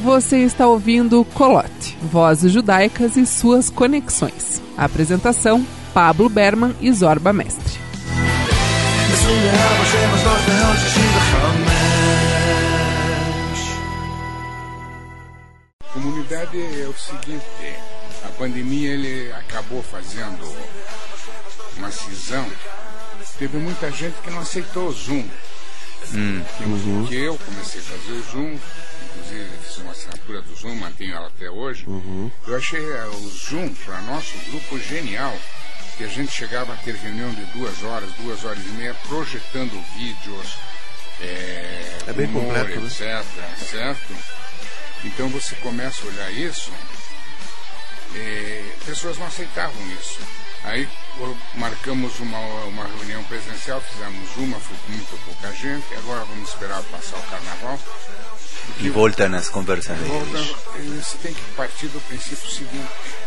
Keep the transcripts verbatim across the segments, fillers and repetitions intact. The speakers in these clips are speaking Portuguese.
Você está ouvindo Colote, Vozes Judaicas e suas conexões. Apresentação, Pablo Berman e Zorba Mestre. Comunidade é o seguinte, a pandemia ele acabou fazendo uma cisão. Teve muita gente que não aceitou o Zoom. Hum, que, uhum. que eu comecei a fazer o Zoom, inclusive fiz uma assinatura do Zoom, mantenho ela até hoje. Uhum. Eu achei o Zoom, para nosso grupo, genial. Que a gente chegava a ter reunião de duas horas, duas horas e meia, projetando vídeos, é, é bem humor, completo, etc, né? certo? Então você começa a olhar isso, é, pessoas não aceitavam isso. Aí marcamos uma, uma reunião presencial, fizemos uma, foi com muito pouca gente, agora vamos esperar passar o carnaval. E volta nas conversas deles. Você tem que partir do princípio seguinte.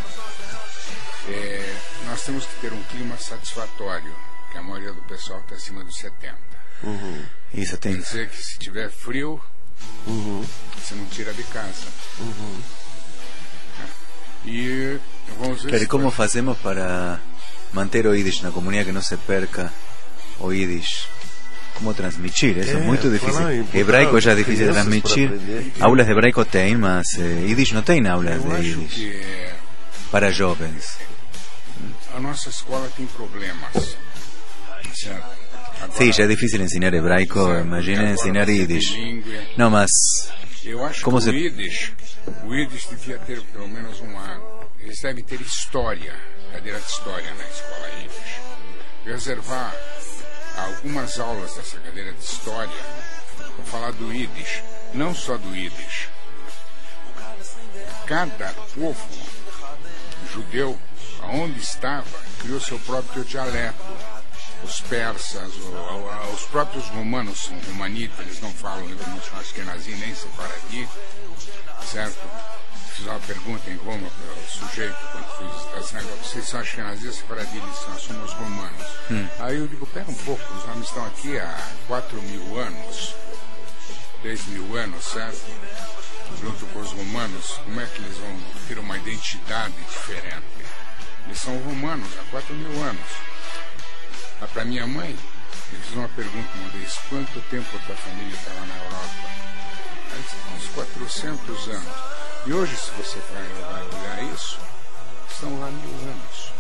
É, nós temos que ter um clima satisfatório, que a maioria do pessoal está acima dos setenta. Uhum. Isso tem. Quer dizer que se tiver frio, uhum. você não tira de casa. Uhum. É. E vamos ver. Claro, como fazemos para manter o Yiddish na comunidade, que não se perca o Yiddish? Como transmitir? Isso é, é muito difícil. Hebraico já é difícil de transmitir. Aulas de hebraico tem, mas eh, Yiddish não tem aulas de Yiddish. Que... para jovens. A nossa escola tem problemas. Certo? Agora, sim, já é difícil ensinar hebraico, imagina ensinar Yiddish. Não, mas eu acho como que se... o Yiddish, o Yiddish devia ter pelo menos um ano. Eles devem ter história, cadeira de história na escola Yiddish. Reservar algumas aulas dessa cadeira de história para falar do Yiddish, não só do Yiddish. Cada povo judeu, aonde estava, criou seu próprio dialeto. Os persas, o, os próprios romanos são romanitas, eles não falam, não são askenazi nem sefaradi, certo? Fiz uma pergunta em Roma para o sujeito, quando fiz esse negócio, vocês são askenazi ou sefaradi? Eles são, somos romanos. Hum. Aí eu digo, pera um pouco, os homens estão aqui há quatro mil anos, dez mil anos, certo? Junto com os romanos, como é que eles vão ter uma identidade diferente? Eles são romanos há quatro mil anos. Ah, para minha mãe, eu fiz uma pergunta uma vez: quanto tempo a tua família está lá na Europa? Ela disse, uns quatrocentos anos. E hoje, se você vai, vai olhar isso, estão lá mil anos.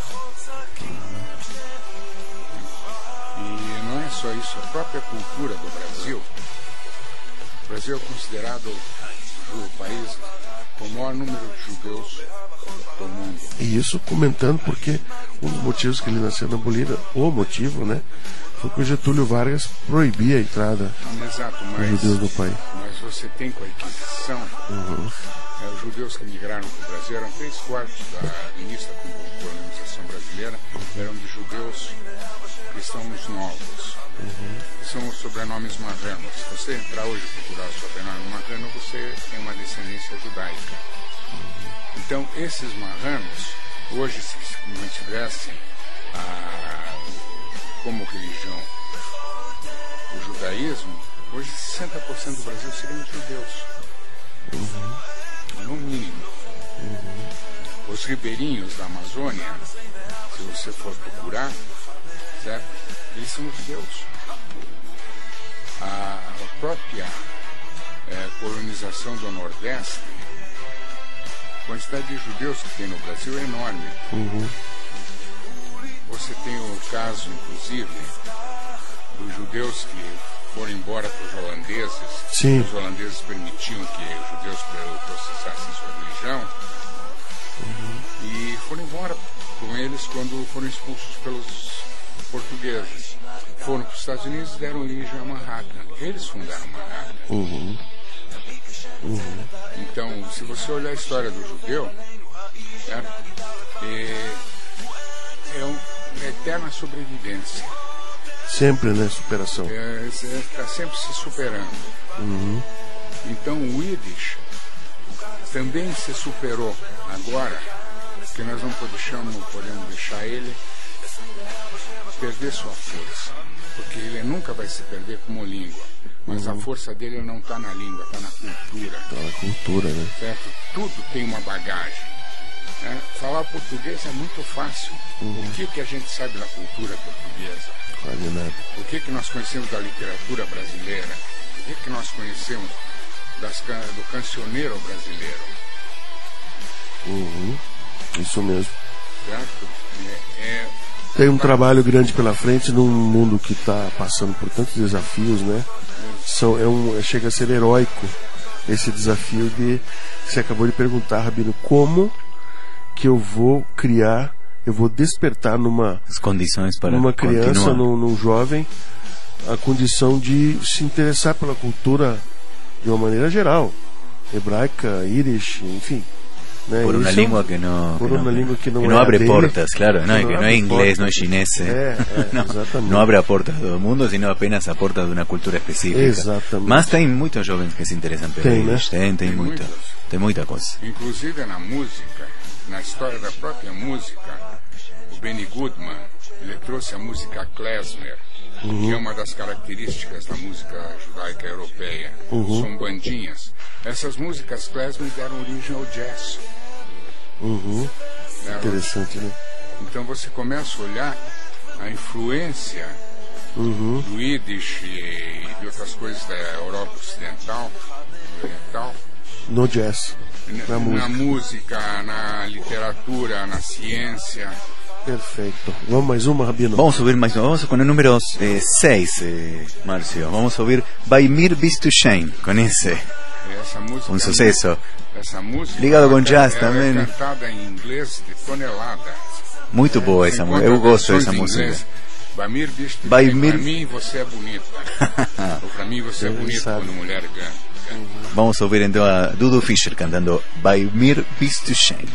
E não é só isso, a própria cultura do Brasil. O Brasil é considerado o país com o maior número de judeus do mundo. E isso comentando porque um dos motivos que ele nasceu na Bolívia, o motivo, né, foi que o Getúlio Vargas proibia a entrada Exato, mas, dos judeus no país. Mas você tem com a Inquisição, uhum. é, os judeus que migraram para o Brasil, eram três quartos da início da colonização brasileira, eram de judeus cristãos novos. Uhum. São os sobrenomes marranos. Se você entrar hoje e procurar o sobrenome marrano, você tem uma descendência judaica. Uhum. Então, esses marranos, hoje, se mantivessem a, como religião o judaísmo, hoje sessenta por cento do Brasil seriam judeus. Uhum. No mínimo. Uhum. Os ribeirinhos da Amazônia, se você for procurar, certo? Eles são judeus. A própria é, colonização do Nordeste, a quantidade de judeus que tem no Brasil é enorme. Uhum. Você tem o caso, inclusive, dos judeus que foram embora para os holandeses. Sim. Os holandeses permitiam que os judeus processassem sua religião. Uhum. E foram embora com eles quando foram expulsos pelos portugueses. Foram para os Estados Unidos e deram origem a Manhattan. Eles fundaram Manhattan. Uhum. Uhum. Então, se você olhar a história do judeu, é, é, é uma eterna sobrevivência. Sempre, né? Superação. Está é, é, sempre se superando. Uhum. Então, o Yiddish também se superou agora, que nós não podemos, podemos deixar ele perder sua força, porque ele nunca vai se perder como língua. Mas uhum. a força dele não está na língua, está na cultura. Está na cultura, né? Certo? Tudo tem uma bagagem. Né? Falar português é muito fácil. Uhum. O que, que a gente sabe da cultura portuguesa? Quase nada. O que, que nós conhecemos da literatura brasileira? O que, que nós conhecemos das, do cancioneiro brasileiro? Uhum. Isso mesmo. Certo? É, é, Tem um trabalho grande pela frente num mundo que está passando por tantos desafios, né? São, é um, chega a ser heróico esse desafio de você acabou de perguntar, Rabino, como que eu vou criar, eu vou despertar numa as condições para numa criança, num, num jovem, a condição de se interessar pela cultura de uma maneira geral, hebraica, irish, enfim. Né? Por uma Isso, língua que não, por que uma não, língua que não, que é não abre dele, portas, claro, que não, não que não abre é inglês, portas. não é chinês, é, é, não, não abre a porta do mundo, sino apenas a porta de uma cultura específica. Exatamente. Mas tem muitos jovens que se interessam pelo tem, né? tem, tem, tem muita, muitas. tem muita coisa. Inclusive na música, na história da própria música, o Benny Goodman, ele trouxe a música klezmer, uhum. que é uma das características da música judaica europeia. Uhum. São bandinhas. Essas músicas klezmer deram origem ao jazz. Uhum. Né? Interessante, né? Então você começa a olhar a influência uhum. do Yiddish e de outras coisas da Europa Ocidental, Oriental, no jazz, na, na música. na música, na literatura, na ciência. Perfeito. Vamos mais uma, Rabino? Vamos subir mais uma. Vamos com o número seis, eh, Márcio. Vamos subir Baimir Bistushain, com esse. Essa música, um sucesso. Essa música ligado com jazz ela também. É cantada em inglês de tonelada. Muito boa essa música. Eu gosto dessa música. Baimir Bistushain, Baimir... pra mim você é bonita. Ou pra mim você é bonito quando mulher canta. Vamos ouvir então a Dudu Fischer cantando Baimir Bistushain.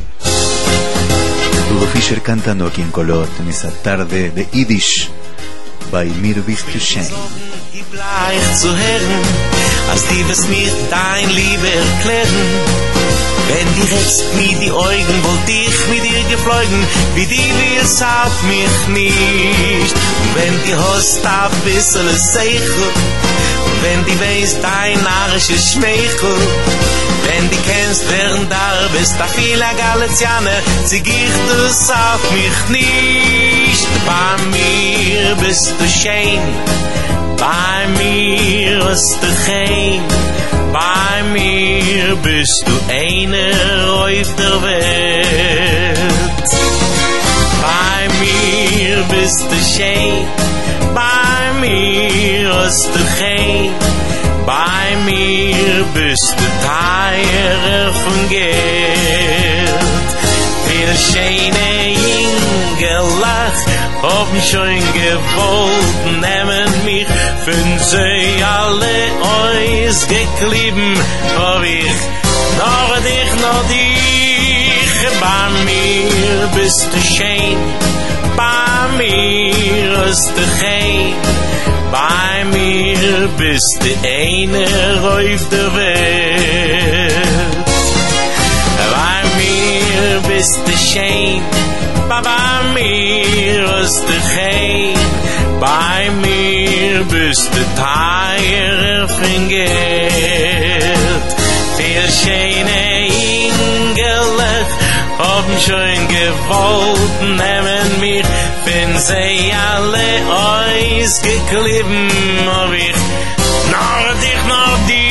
Dudu Fischer cantando aquí en Kolot en esa tarde de Yiddish. Baimir Bistushain. Bleich zu hören, als die was mir dein Liebe erklären. Wenn die redst mir die Augen, wollt ich mit dir geflogen, wie die wir's auf mich nicht. Und wenn die hast a bissel Seichel, und wenn die weißt dein narische Schmeichel, wenn die kennst, während da bist da viele Galizianer, zieh ich das auf mich nicht. Bei mir bist du schön, bei mir bist du geheim, bei mir bist du einer auf der Welt. Bei mir bist du schön, bei mir bist du geheim, bei mir bist du teurer von Geld. Wir schöne Engelach haben schon gewollt, nehmen mich von sie alle ausgeklieben, hab ich noch dich, noch dich. Bei mir bist du schön, bei mir bist du geheim, bei mir bist du einer auf der Welt. Bei mir bist du schön, bei mir bist du geheim, bei mir bist du teurer von Geld. Viel schöne Engelach haben schon gewollt, nehmen mich, wenn sie alle ausgeklieben, hab ich noch dich, noch dich.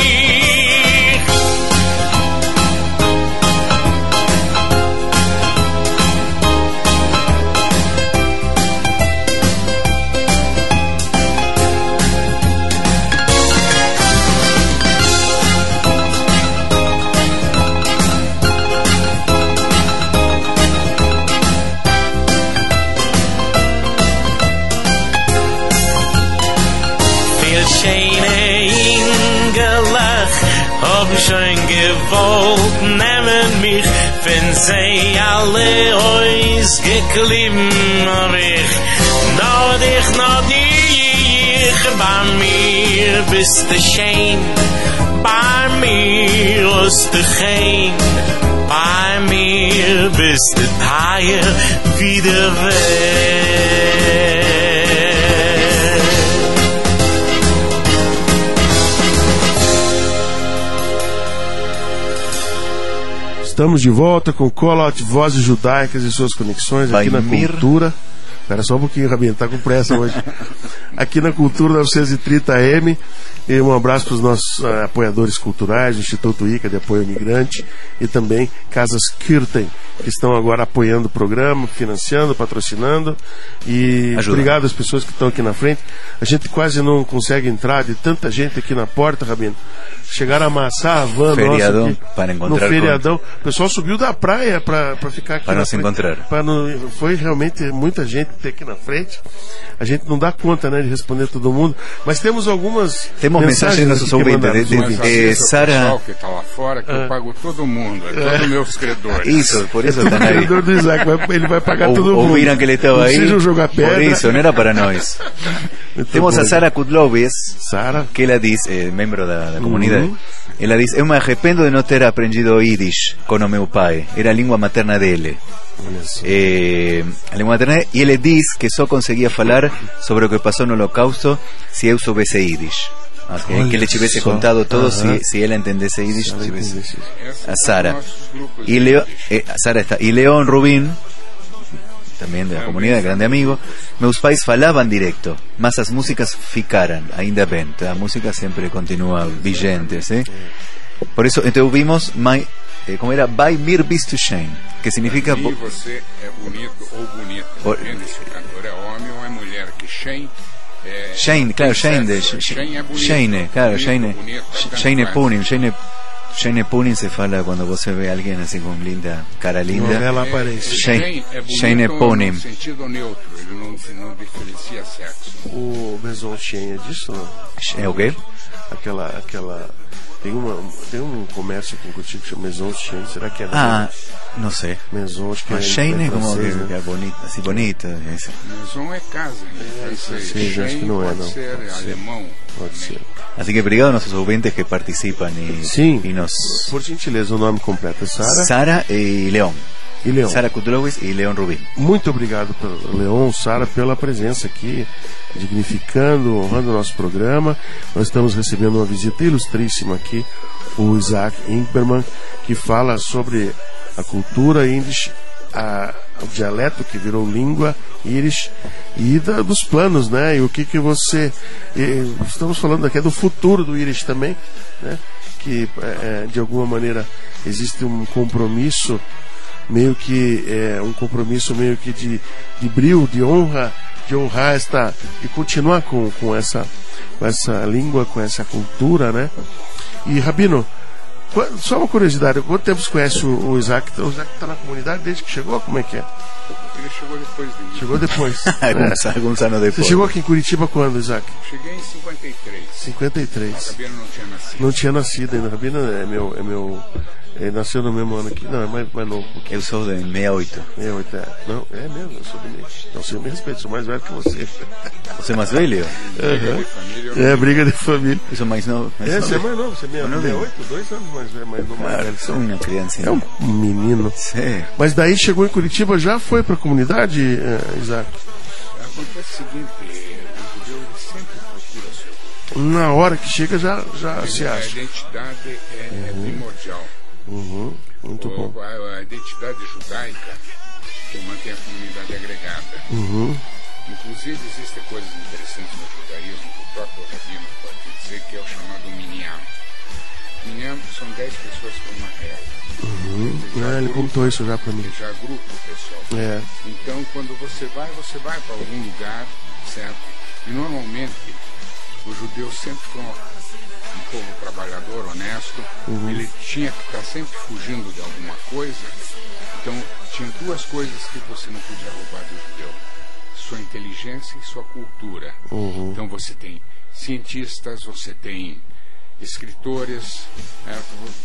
Schon gewollt, nehmen mich, wenn sie alle ausgeklieben, hab ich noch dich, noch dich. Bei mir bist du schön, bei mir bist du geheim, bei mir bist du teuer wie der Welt. Estamos de volta com Kolot, Vozes Judaicas e suas conexões aqui na Cultura. Espera só um pouquinho, Rabino, tá com pressa hoje. Aqui na Cultura novecentos e trinta A M. E um abraço para os nossos uh, apoiadores culturais, o Instituto Ica de Apoio ao Imigrante e também Casas Kirten, que estão agora apoiando o programa, financiando, patrocinando. E Ajuda. Obrigado às pessoas que estão aqui na frente. A gente quase não consegue entrar de tanta gente aqui na porta, Rabino. Chegaram a amassar a van feriadão, nossa aqui, para encontrar no feriadão. Com... O pessoal subiu da praia para ficar aqui para na nos frente. encontrar. Para não... Foi realmente muita gente ter aqui na frente. A gente não dá conta, né, de responder todo mundo. Mas temos algumas temos mensagens dos nossos ouvintes. De, de, de, de Sara... que está lá fora, que é. eu pago todo mundo, é todos os é. meus credores. Isso, por isso é está aí. O credor do Isaac, ele vai pagar o, todo mundo. Ouviram que ele estava aí, jogar pedra. por isso, não era para nós. Temos bom. a Sara Kudlovis, Sara, que ela diz, eh, membro da, da comunidade, uhum. ela diz: eu me arrependo de não ter aprendido Yiddish com o meu pai, era a língua materna dele. Eh, a língua materna, e ele diz que só conseguia falar sobre o que passou no Holocausto se eu soubesse Yiddish. Okay, que ele tivesse só. contado todo, uh-huh. se, se ela entendesse Yiddish. Tivesse. A Sara. E Leo, eh, a Sara está. E Leon Rubin, também da comunidade, grande amigo. Meus pais falavam direto, mas as músicas ficaram, ainda bem. A música sempre continua vigente, ¿sí? Por isso, então ouvimos my, eh, como era By Mir Bist to Shane, que significa bo... você é bonito ou bonita, Por... depende se o cantor é homem ou é mulher, que Shane é... Shane, claro, Shane de... Shane é bonito, Shane, claro, bonito, Shane bonito, Shane Punim, Shane Shane Punim se fala quando você vê alguém assim com linda, cara linda. Ela aparece. Shane, Shane Punim. No sentido neutro, ele não, não diferencia sexo. O Maison Shane é disso, não? É o quê? Aquela, aquela tem uma, tem um comércio aqui em Curitiba que chama Maison Shane. Será que é? Ah, não sei. Maison, acho que é. Shane é como francês, que, né? é bonita, assim bonita. Esse. Maison é casa. É, isso, sim, acho que não é, não. Pode ser pode alemão. Pode ser. Así que obrigado a nossos ouvintes que participam e, Sim, e nos... por gentileza, o nome completo é Sara. Sara e Leon. E Leon. Sara Kudlowis e Leon Rubin. Muito obrigado, Leon, Sara, pela presença aqui, dignificando, honrando o nosso programa. Nós estamos recebendo uma visita ilustríssima aqui, o Isaac Ingberman, que fala sobre a cultura Yiddish, a, o dialeto que virou língua Yiddish e da, dos planos, né? E o que que você... E, estamos falando aqui do futuro do Yiddish também, né? Que é, de alguma maneira existe um compromisso meio que é, um compromisso meio que de, de brio, de honra, de honrar esta e continuar com, com essa com essa língua, com essa cultura, né? E Rabino, só uma curiosidade, quanto tempo você conhece o, o Isaac? O Isaac está na comunidade desde que chegou? Como é que é? Ele chegou depois de mim. Chegou depois. Alguns, é. alguns anos depois. Você chegou aqui em Curitiba quando, Isaac? Cheguei em cinquenta e três. cinquenta e três. O Rabino não tinha nascido. Não tinha nascido ainda. O Rabino é meu... É meu ele nasceu no mesmo ano aqui. Não, é mais, mais novo. Eu sou de sessenta e oito. sessenta e oito, é. Não, é mesmo, eu sou de meio. Não, você me respeita, sou mais velho que você. Você é mais velho? Uhum. É, briga de família. Eu sou mais novo. Mais é, novo. você é mais novo, você é sessenta e oito, dois anos mais velho, mais novo. Claro, mais sou uma criança. É um menino. Sim. Mas daí chegou em Curitiba, já foi para a comunidade, uh, Isaac? Acontece o seguinte, o judeu sempre procura o seu. Na hora que chega já, já se acha. A identidade é, uhum. é primordial. Uhum. Muito o, bom. A, a identidade judaica que mantém a comunidade agregada. Uhum. Inclusive existem coisas interessantes no judaísmo que o próprio Rabino pode dizer, que é o chamado minyan. Minyan são dez pessoas para uma reza. Uhum. Ah, ele contou isso já para mim. Já grupo pessoal. É. Então quando você vai, você vai para algum lugar, certo? E normalmente o judeu sempre foi um um povo trabalhador, honesto, uhum. ele tinha que estar sempre fugindo de alguma coisa, então tinha duas coisas que você não podia roubar do judeu: sua inteligência e sua cultura. Uhum. Então você tem cientistas, você tem escritores, é,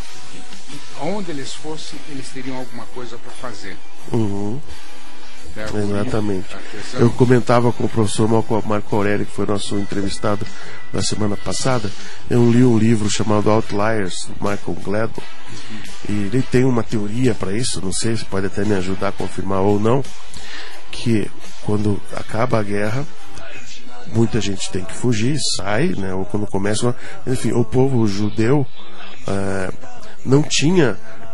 onde eles fossem, eles teriam alguma coisa para fazer. Uhum. Exatamente. Eu comentava com o professor Marco Aurélio, que foi nosso entrevistado na semana passada. Eu li um livro chamado Outliers, do Michael Gladwell, e ele tem uma teoria para isso, não sei se pode até me ajudar a confirmar ou não, que quando acaba a guerra, muita gente tem que fugir, sai, né? Ou quando começa, enfim, o povo judeu uh, não tinha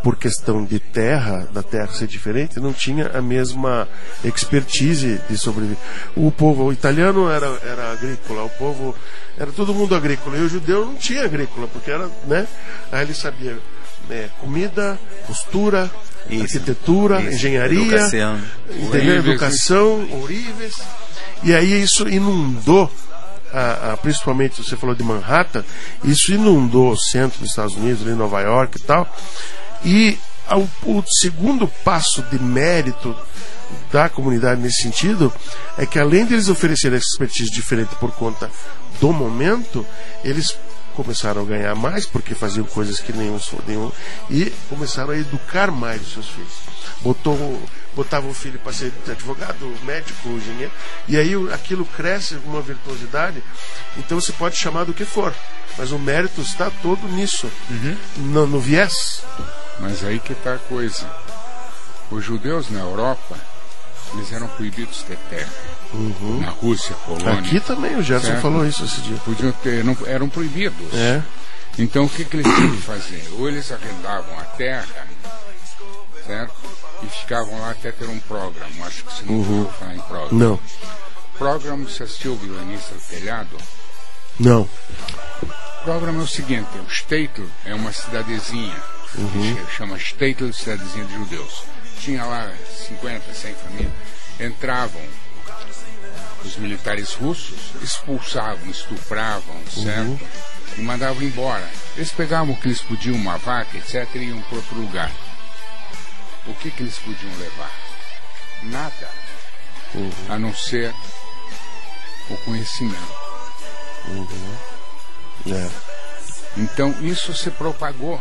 por questão de terra, da terra ser diferente, não tinha a mesma expertise de sobreviver. O povo o italiano era, era agrícola, o povo era todo mundo agrícola, e o judeu não tinha agrícola, porque era, né? Aí ele sabia, né, comida, costura, isso, arquitetura, isso, engenharia, educação, entendeu? Educação, ourives. E aí isso inundou, a, a, principalmente você falou de Manhattan, isso inundou o centro dos Estados Unidos, ali em Nova York e tal. E ao, o segundo passo de mérito da comunidade nesse sentido é que, além de eles oferecerem essa expertise diferente por conta do momento, eles começaram a ganhar mais, porque faziam coisas que nenhum, nenhum e começaram a educar mais os seus filhos. Botou, botava o filho para ser advogado, médico, engenheiro, e aí aquilo cresce com uma virtuosidade. Então você pode chamar do que for, mas o mérito está todo nisso, uhum. no, no viés. Mas aí que está a coisa. Os judeus na Europa, eles eram proibidos de ter terra. Uhum. Na Rússia, Polônia. Aqui também, o Gerson certo? falou isso esse dia. Podiam ter, não, eram proibidos. É. Então o que, que eles tinham que fazer? Ou eles arrendavam a terra, certo? E ficavam lá até ter um programa. Acho que você não uhum. ouviu falar em programa. Não. Programa, você assistiu o Violinista do Telhado? Não. O programa é o seguinte: o Shtetl é uma cidadezinha, uhum. que chama Shtetl, cidadezinha de judeus. Tinha lá cinquenta, cem famílias. Entravam os militares russos, expulsavam, estupravam, certo? Uhum. E mandavam embora. Eles pegavam o que eles podiam, uma vaca, etcétera, e iam para outro lugar. O que, que eles podiam levar? Nada. Uhum. A não ser o conhecimento. Uhum. É. Então isso se propagou.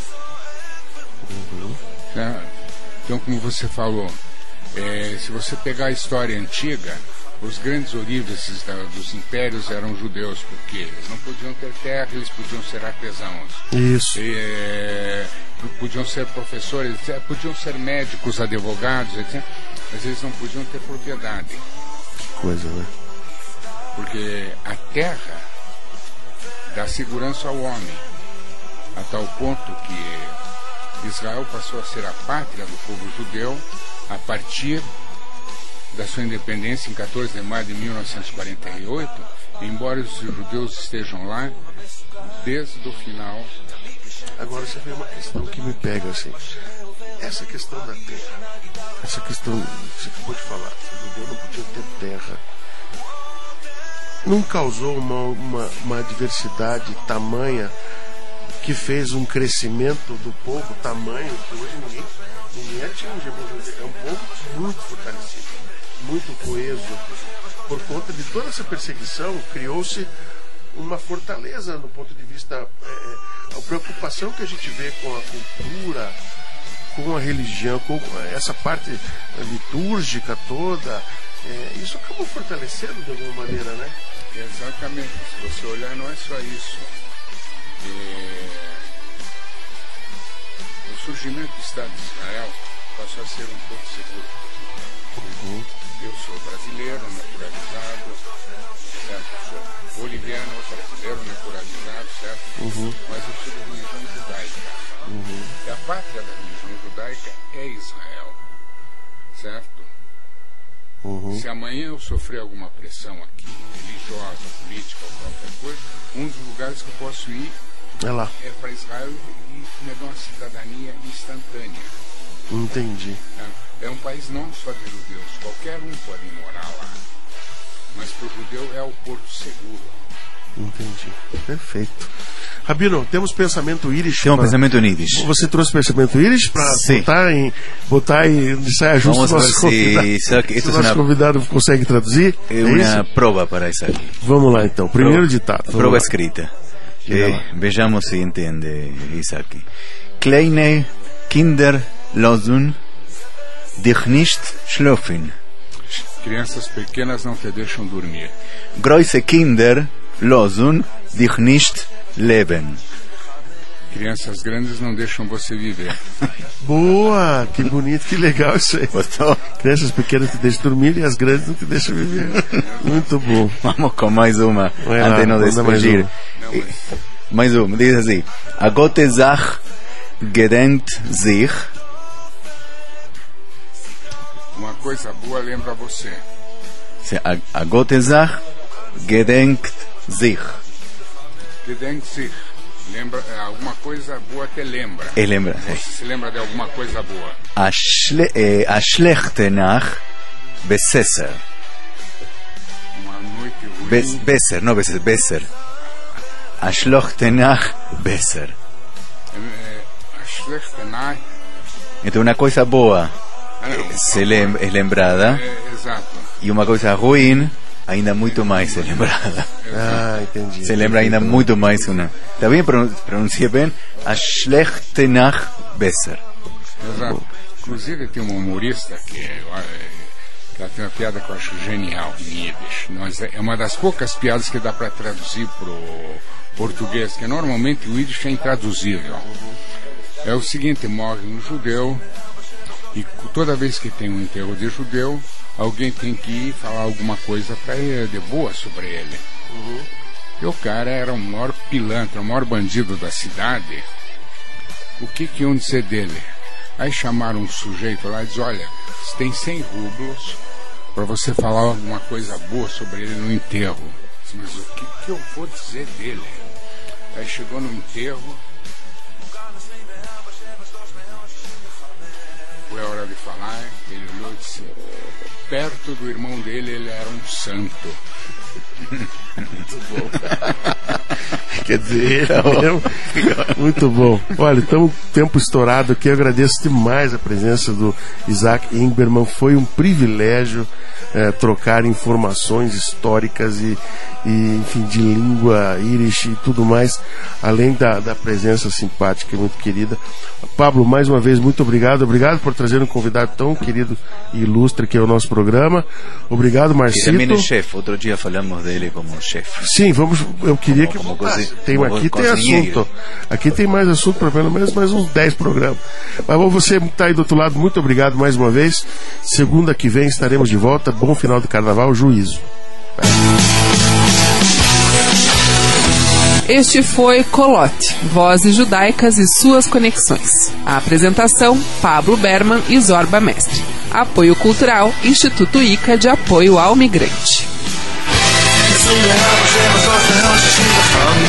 Uhum. Certo? Então, como você falou, é, se você pegar a história antiga, os grandes oríveses da, dos impérios eram judeus, porque eles não podiam ter terra, eles podiam ser artesãos. Isso. E, é, podiam ser professores, podiam ser médicos, advogados, etcétera. Mas eles não podiam ter propriedade. Que coisa, né? Porque a terra dá segurança ao homem, a tal ponto que Israel passou a ser a pátria do povo judeu a partir da sua independência em quatorze de maio de mil novecentos e quarenta e oito, embora os judeus estejam lá desde o final. Agora você vê uma questão que me pega assim. Essa questão da terra, essa questão que você acabou de falar, o judeu não podia ter terra, não causou uma, uma, uma diversidade tamanha que fez um crescimento do povo tamanho que hoje ninguém, ninguém atinge. É um povo muito fortalecido, muito coeso. Por conta de toda essa perseguição, criou-se uma fortaleza do ponto de vista, é, a preocupação que a gente vê com a cultura, com a religião, com essa parte litúrgica toda, é, isso acabou fortalecendo de alguma maneira, né? Exatamente. Se você olhar, não é só isso. É... O surgimento do Estado de Israel passou a ser um pouco seguro. Uhum. Eu sou brasileiro, naturalizado, certo? Sou boliviano, brasileiro, naturalizado, certo? Uhum. Mas eu sou da religião judaica. Uhum. E a pátria da religião judaica é Israel, certo? Uhum. Se amanhã eu sofrer alguma pressão aqui, religiosa, política ou qualquer coisa, um dos lugares que eu posso ir é lá. É para Israel e me dá uma cidadania instantânea. Entendi. É, é um país não só de judeus, qualquer um pode morar lá. Mas para o judeu é o porto seguro. Entendi. Perfeito. Rabino, temos pensamento íris. Temos pra... pensamento íris. Você trouxe pensamento íris para botar em botar em saia justa. Vamos ver se, se, se o nosso convidado consegue traduzir. É, é uma isso? prova para isso aqui. Vamos lá então. Primeiro prova, ditado. Prova lá. escrita. Eh, vejamos si entiende Isaki. Kleine Kinder losen dich nicht schlafen. Crianças pequenas não te deixam dormir. Große Kinder losen dich nicht leben. Crianças grandes não deixam você viver. Boa, que bonito, que legal isso aí. Gostou? Crianças pequenas te deixam dormir e as grandes não te deixam viver. Muito bom. Vamos com mais uma, Vai antes lá, de nos despedir. Não, mas... Mais uma, diz assim: a gute Sache gedenkt sich. Uma coisa boa lembra você. A, a gute Sache gedenkt sich. Gedenkt sich. Lembra, alguma coisa boa te lembra. É lembra. Você se lembra de alguma coisa boa. A, schle, eh, a schlechte Nacht besser. Uma noite ruim. Bes, besser, não besser, besser. A schlechte Nacht besser. É, a schlechte Nacht. Então uma coisa boa ah, não, se lem, é lembrada. É, exato. E uma coisa ruim ainda muito mais é lembrada. Ah, entendi. Se lembra ainda muito mais uma. Está bem? Pronuncia bem. A schlechte Nacht besser. Exato. Inclusive tem um humorista que, que ela tem uma piada que eu acho genial em Yiddish. Nós, é uma das poucas piadas que dá para traduzir para o português, que normalmente o Yiddish é intraduzível. É o seguinte: morre um judeu e toda vez que tem um enterro de judeu, alguém tem que ir falar alguma coisa para ele, de boa sobre ele. Uhum. E o cara era o maior pilantra, o maior bandido da cidade. O que que iam dizer dele? Aí chamaram um sujeito lá e disse: olha, você tem cem rublos para você falar alguma coisa boa sobre ele no enterro. Disse, mas o que que eu vou dizer dele? Aí chegou no enterro, foi a hora de falar, ele olhou e disse: perto do irmão dele ele era um santo. Muito bom. Quer dizer, é muito bom. Olha, estamos tempo estourado aqui. Eu agradeço demais a presença do Isaac Ingberman. Foi um privilégio é, trocar informações históricas e, e, enfim, de língua irish e tudo mais, além da, da presença simpática e muito querida. Pablo, mais uma vez, muito obrigado. Obrigado por trazer um convidado tão querido e ilustre aqui ao nosso programa. Obrigado, Marcito. E também é chefe. Outro dia falamos dele como chefe. Sim, vamos. Eu queria como, que como voltasse. Tem, como aqui tem assunto. Aqui tem mais assunto para pelo menos mais uns dez programas. Mas você que está aí do outro lado, muito obrigado mais uma vez. Segunda que vem estaremos de volta. Bom final de carnaval, juízo. Este foi Colote, Vozes Judaicas e Suas Conexões. A apresentação, Pablo Berman e Zorba Mestre. Apoio Cultural, Instituto ICA de Apoio ao Migrante.